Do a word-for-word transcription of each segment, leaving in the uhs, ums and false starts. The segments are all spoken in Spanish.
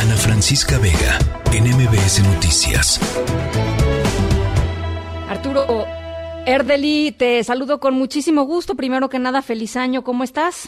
Ana Francisca Vega, en M B S Noticias. Arturo Erdely, te saludo con muchísimo gusto. Primero que nada, feliz año, ¿cómo estás?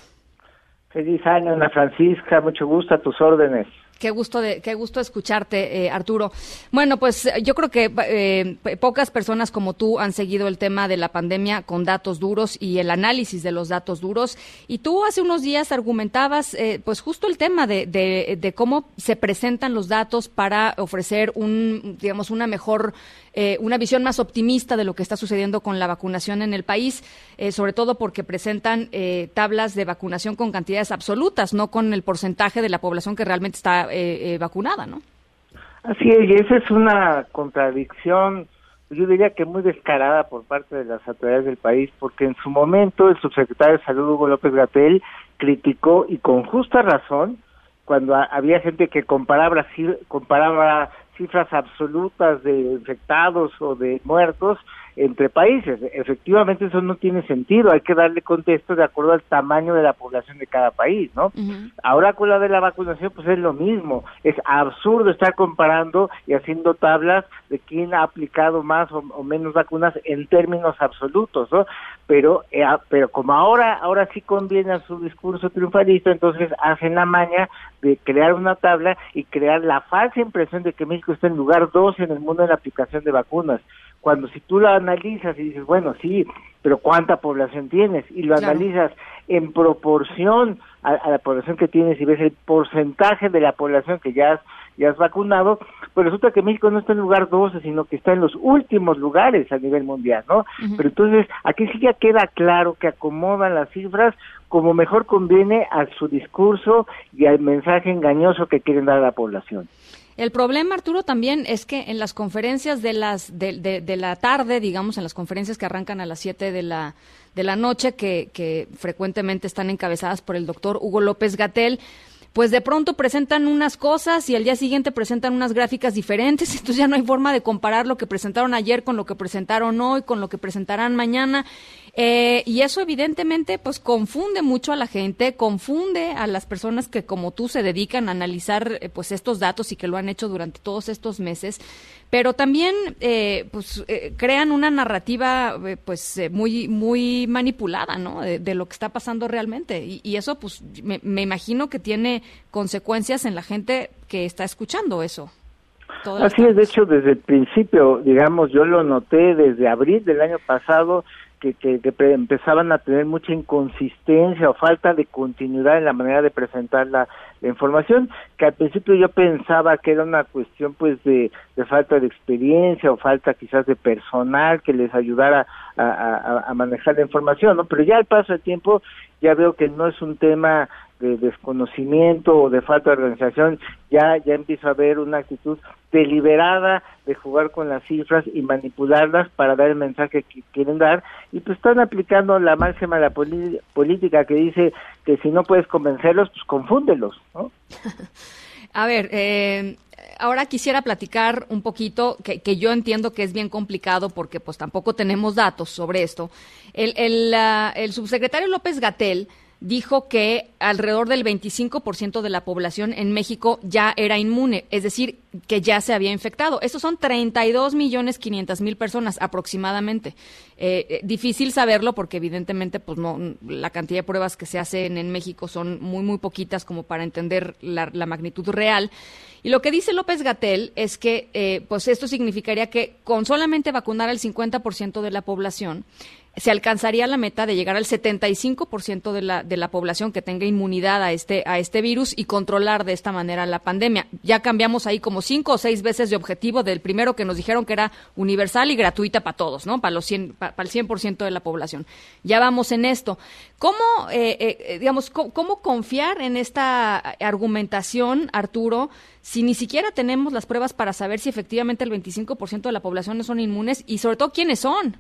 Feliz año, Ana Francisca, mucho gusto, a tus órdenes. Qué gusto de qué gusto escucharte, eh, Arturo. Bueno, pues yo creo que eh, pocas personas como tú han seguido el tema de la pandemia con datos duros y el análisis de los datos duros. Y tú hace unos días argumentabas, eh, pues justo el tema de, de, de cómo se presentan los datos para ofrecer un, digamos, una mejor, eh, una visión más optimista de lo que está sucediendo con la vacunación en el país, eh, sobre todo porque presentan eh, tablas de vacunación con cantidades absolutas, no con el porcentaje de la población que realmente está Eh, eh, vacunada, ¿no? Así es, y esa es una contradicción, yo diría que muy descarada por parte de las autoridades del país, porque en su momento el subsecretario de Salud, Hugo López-Gatell, criticó, y con justa razón, cuando a, había gente que comparaba, comparaba cifras absolutas de infectados o de muertos entre países. Efectivamente eso no tiene sentido, hay que darle contexto de acuerdo al tamaño de la población de cada país, ¿no? Uh-huh. Ahora con la de la vacunación pues es lo mismo, es absurdo estar comparando y haciendo tablas de quién ha aplicado más o, o menos vacunas en términos absolutos, ¿no? Pero eh, pero como ahora ahora sí conviene a su discurso triunfalista, entonces hacen la maña de crear una tabla y crear la falsa impresión de que México está en lugar dos en el mundo de la aplicación de vacunas, cuando si tú la analizas y dices, bueno, sí, pero ¿cuánta población tienes? Y lo claro. analizas en proporción a, a la población que tienes y ves el porcentaje de la población que ya has, ya has vacunado, pues resulta que México no está en lugar doce, sino que está en los últimos lugares a nivel mundial, ¿no? Uh-huh. Pero entonces, aquí sí ya queda claro que acomodan las cifras como mejor conviene a su discurso y al mensaje engañoso que quieren dar a la población. El problema, Arturo, también es que en las conferencias de las de, de, de la tarde, digamos, en las conferencias que arrancan a las siete de la de la noche, que, que frecuentemente están encabezadas por el doctor Hugo López-Gatell, pues de pronto presentan unas cosas y al día siguiente presentan unas gráficas diferentes, entonces ya no hay forma de comparar lo que presentaron ayer con lo que presentaron hoy, con lo que presentarán mañana, eh, y eso evidentemente pues confunde mucho a la gente, confunde a las personas que como tú se dedican a analizar eh, pues estos datos y que lo han hecho durante todos estos meses, pero también eh, pues eh, crean una narrativa eh, pues eh, muy muy manipulada, ¿no? De, de lo que está pasando realmente, y, y eso pues me, me imagino que tiene consecuencias en la gente que está escuchando eso. Así es, de hecho, desde el principio, digamos, yo lo noté desde abril del año pasado, que, que, que empezaban a tener mucha inconsistencia o falta de continuidad en la manera de presentar la, la información, que al principio yo pensaba que era una cuestión pues de, de falta de experiencia o falta quizás de personal que les ayudara a, a, a manejar la información, ¿no? Pero ya al paso del tiempo ya veo que no es un tema de desconocimiento o de falta de organización, ya ya empiezo a ver una actitud deliberada de jugar con las cifras y manipularlas para dar el mensaje que quieren dar, y pues están aplicando la máxima de la poli- política que dice que si no puedes convencerlos, pues confúndelos, ¿no? A ver, eh, ahora quisiera platicar un poquito, que, que yo entiendo que es bien complicado porque pues tampoco tenemos datos sobre esto. El, el, uh, el subsecretario López-Gatell dijo que alrededor del veinticinco por ciento de la población en México ya era inmune, es decir, que ya se había infectado. Estos son treinta y dos millones quinientas mil personas aproximadamente. Eh, difícil saberlo porque evidentemente pues no, la cantidad de pruebas que se hacen en México son muy, muy poquitas como para entender la, la magnitud real. Y lo que dice López-Gatell es que eh, pues esto significaría que con solamente vacunar al cincuenta por ciento de la población, se alcanzaría la meta de llegar al setenta y cinco por ciento de la de la población que tenga inmunidad a este a este virus y controlar de esta manera la pandemia. Ya cambiamos ahí como cinco o seis veces de objetivo del primero que nos dijeron que era universal y gratuita para todos, ¿no? Para los cien, para, para el cien por ciento de la población. Ya vamos en esto. ¿Cómo, eh, eh, digamos, cómo, cómo confiar en esta argumentación, Arturo, si ni siquiera tenemos las pruebas para saber si efectivamente el veinticinco por ciento de la población son inmunes y sobre todo quiénes son?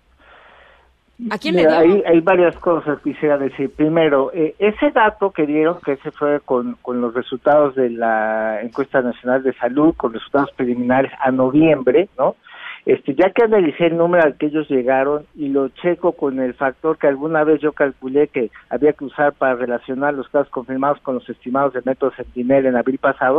¿A quién Mira, le dio? Hay, hay varias cosas que quisiera decir. Primero, eh, ese dato que dieron, que ese fue con, con los resultados de la encuesta nacional de salud, con resultados preliminares a noviembre, ¿no? Este, ya que analicé el número al que ellos llegaron y lo checo con el factor que alguna vez yo calculé que había que usar para relacionar los casos confirmados con los estimados del método Sentinel en abril pasado,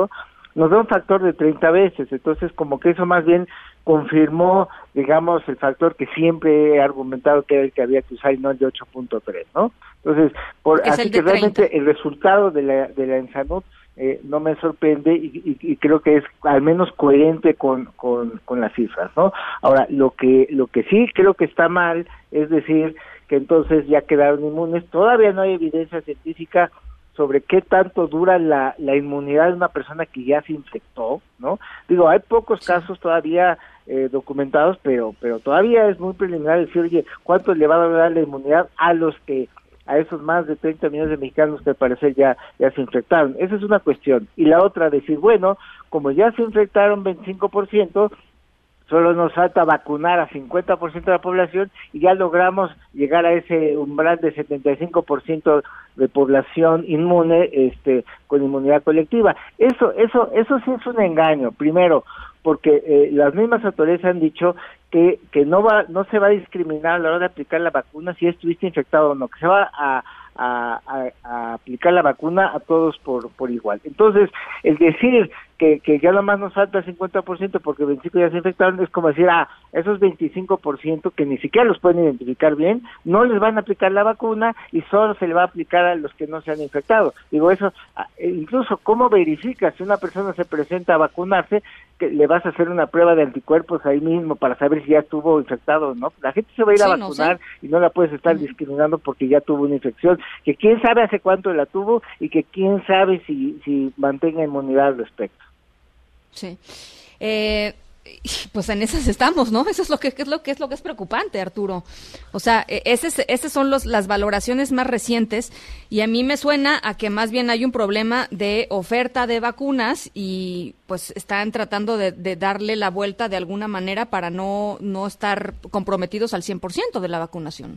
nos da un factor de treinta veces, entonces como que eso más bien confirmó, digamos, el factor que siempre he argumentado que era el que había que usar y no el de ocho punto tres, ¿no? Entonces, por, así que realmente el resultado de la, de la ENSANUD eh, no me sorprende y, y, y creo que es al menos coherente con, con, con las cifras, ¿no? Ahora, lo que, lo que sí creo que está mal es decir que entonces ya quedaron inmunes, todavía no hay evidencia científica sobre qué tanto dura la, la inmunidad de una persona que ya se infectó, ¿no? Digo, hay pocos casos todavía eh, documentados, pero pero todavía es muy preliminar decir, oye, ¿cuánto le va a durar la inmunidad a los que, a esos más de treinta millones de mexicanos que al parecer ya, ya se infectaron? Esa es una cuestión. Y la otra, decir, bueno, como ya se infectaron veinticinco por ciento, solo nos falta vacunar a cincuenta por ciento de la población y ya logramos llegar a ese umbral de setenta y cinco por ciento de población inmune, este, con inmunidad colectiva. Eso, eso, eso sí es un engaño. Primero, porque eh, las mismas autoridades han dicho que que no va, no se va a discriminar a la hora de aplicar la vacuna si estuviste infectado o no, que se va a A, a, a aplicar la vacuna a todos por por igual. Entonces, el decir que, que ya nomás nos falta el cincuenta por ciento porque veinticinco ya se infectaron, es como decir, ah, esos veinticinco por ciento que ni siquiera los pueden identificar bien, no les van a aplicar la vacuna y solo se le va a aplicar a los que no se han infectado. Digo, eso, incluso, ¿cómo verificas si una persona se presenta a vacunarse, que le vas a hacer una prueba de anticuerpos ahí mismo para saber si ya estuvo infectado o no? La gente se va a ir sí, a vacunar, no sé. Y no la puedes estar uh-huh. discriminando porque ya tuvo una infección, que quién sabe hace cuánto la tuvo y que quién sabe si si mantenga inmunidad al respecto. Sí. Eh, pues en esas estamos, ¿no? Eso es lo que, que es lo que es lo que es preocupante, Arturo. O sea, esas esas son los las valoraciones más recientes y a mí me suena a que más bien hay un problema de oferta de vacunas y pues están tratando de, de darle la vuelta de alguna manera para no no estar comprometidos al cien por ciento de la vacunación.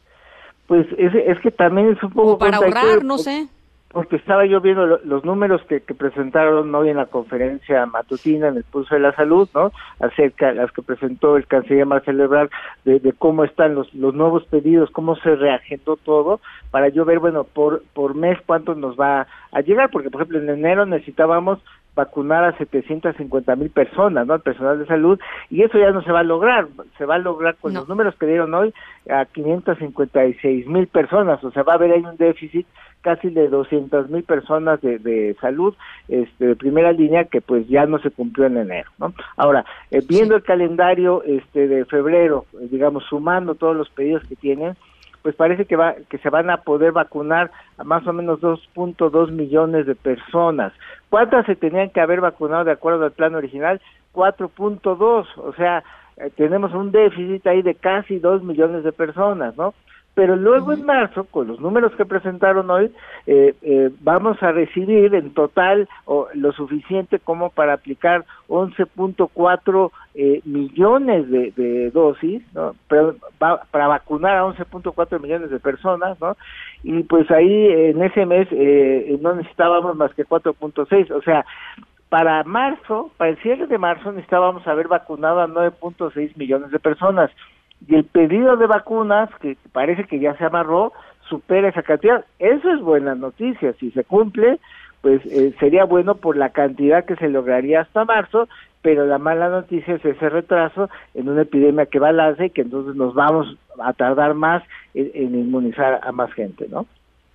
Pues es, es que también es un poco... O para ahorrar, no sé. Porque estaba yo viendo lo, los números que, que presentaron hoy en la conferencia matutina en el Pulso de la Salud, ¿no? Acerca de las que presentó el canciller Marcelo Ebrard, de, de cómo están los, los nuevos pedidos, cómo se reagendó todo, para yo ver, bueno, por, por mes cuánto nos va a llegar, porque por ejemplo en enero necesitábamos vacunar a setecientas cincuenta mil personas, ¿no? Al personal de salud, y eso ya no se va a lograr, se va a lograr con no. los números que dieron hoy a quinientas cincuenta y seis mil personas, o sea, va a haber ahí un déficit casi de doscientas mil personas de, de salud, este, de primera línea, que pues ya no se cumplió en enero, ¿no? Ahora, eh, viendo sí. el calendario este de febrero, eh, digamos, sumando todos los pedidos que tienen, pues parece que va que se van a poder vacunar a más o menos dos punto dos millones de personas. ¿Cuántas se tenían que haber vacunado de acuerdo al plan original? cuatro punto dos, o sea, eh, tenemos un déficit ahí de casi dos millones de personas, ¿no? Pero luego en marzo, con los números que presentaron hoy, eh, eh, vamos a recibir en total o, lo suficiente como para aplicar once punto cuatro eh, millones de, de dosis, ¿no? Pero va, para vacunar a once punto cuatro millones de personas, ¿no? Y pues ahí en ese mes eh, no necesitábamos más que cuatro punto seis, o sea, para marzo, para el cierre de marzo necesitábamos haber vacunado a nueve punto seis millones de personas. Y el pedido de vacunas, que parece que ya se amarró, supera esa cantidad. Eso es buena noticia. Si se cumple, pues eh, sería bueno por la cantidad que se lograría hasta marzo, pero la mala noticia es ese retraso en una epidemia que va al alza y que entonces nos vamos a tardar más en, en inmunizar a más gente, ¿no?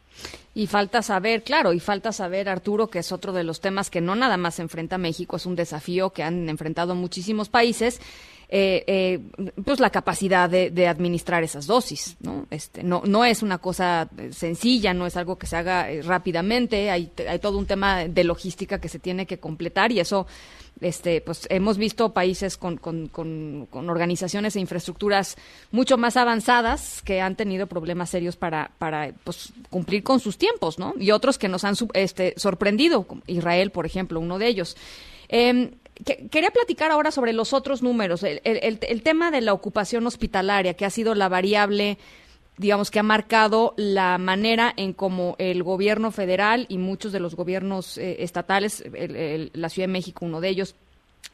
Y falta saber, claro, y falta saber, Arturo, que es otro de los temas que no nada más enfrenta México, es un desafío que han enfrentado muchísimos países, eh, eh, pues la capacidad de, de administrar esas dosis, ¿no? Este, no, no es una cosa sencilla, no es algo que se haga eh, rápidamente, hay, hay todo un tema de logística que se tiene que completar y eso, este, pues hemos visto países con, con, con, con organizaciones e infraestructuras mucho más avanzadas que han tenido problemas serios para, para pues, cumplir con sus tiempos, ¿no? Y otros que nos han este, sorprendido, Israel, por ejemplo, uno de ellos. Eh, que, quería platicar ahora sobre los otros números, el, el, el tema de la ocupación hospitalaria, que ha sido la variable, digamos, que ha marcado la manera en cómo el gobierno federal y muchos de los gobiernos eh, estatales, el, el, la Ciudad de México, uno de ellos,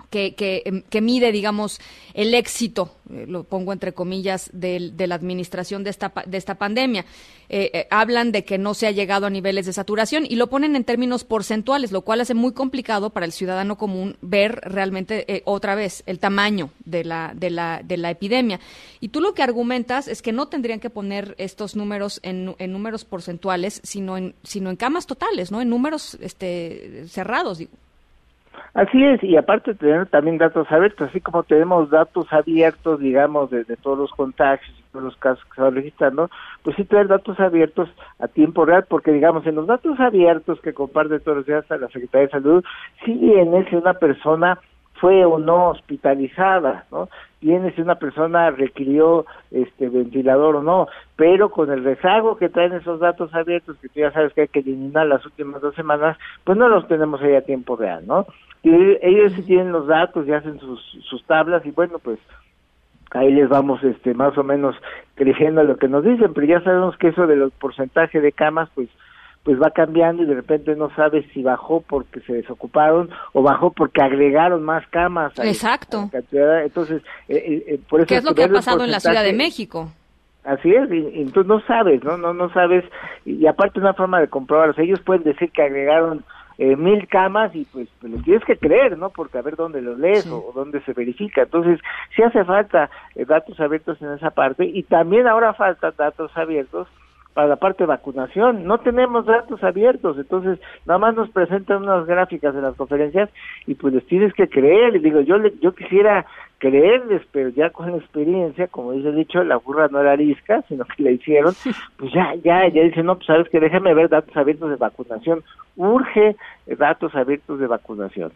que, que, que mide, digamos, el éxito, eh, lo pongo entre comillas, de, de la administración de esta, de esta pandemia. Eh, eh, hablan de que no se ha llegado a niveles de saturación y lo ponen en términos porcentuales, lo cual hace muy complicado para el ciudadano común ver realmente eh, otra vez el tamaño de la, de la, de la epidemia. Y tú lo que argumentas es que no tendrían que poner estos números en, en números porcentuales, sino en, sino en camas totales, ¿no? En números este, cerrados, digo. Así es, y aparte de tener también datos abiertos, así como tenemos datos abiertos, digamos, de, de todos los contagios y todos los casos que se van registrando, pues sí tener datos abiertos a tiempo real, porque digamos, en los datos abiertos que comparte todos los días la Secretaría de Salud, sí viene si una persona fue o no hospitalizada, ¿no? Viene si una persona requirió este ventilador o no, pero con el rezago que traen esos datos abiertos, que tú ya sabes que hay que eliminar las últimas dos semanas, pues no los tenemos ahí a tiempo real, ¿no? Y ellos sí tienen los datos y hacen sus, sus tablas y bueno, pues ahí les vamos este más o menos creyendo lo que nos dicen, pero ya sabemos que eso de los porcentajes de camas, pues pues va cambiando y de repente no sabes si bajó porque se desocuparon o bajó porque agregaron más camas. Exacto. A la cantidad. Entonces, eh, eh, por eso ¿qué es lo que ha pasado en la Ciudad de México? Así es, y, y entonces no sabes, ¿no? No no sabes, y, y aparte una forma de comprobarlo, o sea, ellos pueden decir que agregaron eh, mil camas y pues, pues los tienes que creer, ¿no? Porque a ver dónde los lees sí. o, o dónde se verifica. Entonces, sí hace falta eh, datos abiertos en esa parte y también ahora falta datos abiertos para la parte de vacunación. No tenemos datos abiertos, entonces nada más nos presentan unas gráficas en las conferencias y pues les tienes que creer. Y digo, yo le, yo quisiera creerles, pero ya con la experiencia, como dice el dicho, la burra no era arisca, sino que la hicieron, pues ya, ya, ya dicen, no, pues sabes que déjame ver datos abiertos de vacunación. Urge datos abiertos de vacunación.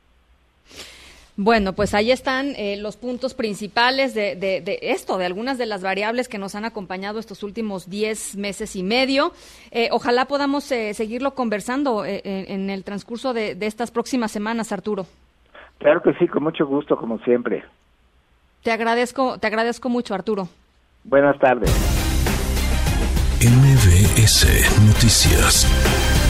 Bueno, pues ahí están eh, los puntos principales de, de, de esto, de algunas de las variables que nos han acompañado estos últimos diez meses y medio. Eh, ojalá podamos eh, seguirlo conversando eh, en, en el transcurso de, de estas próximas semanas, Arturo. Claro que sí, con mucho gusto, como siempre. Te agradezco, te agradezco mucho, Arturo. Buenas tardes. M B S Noticias.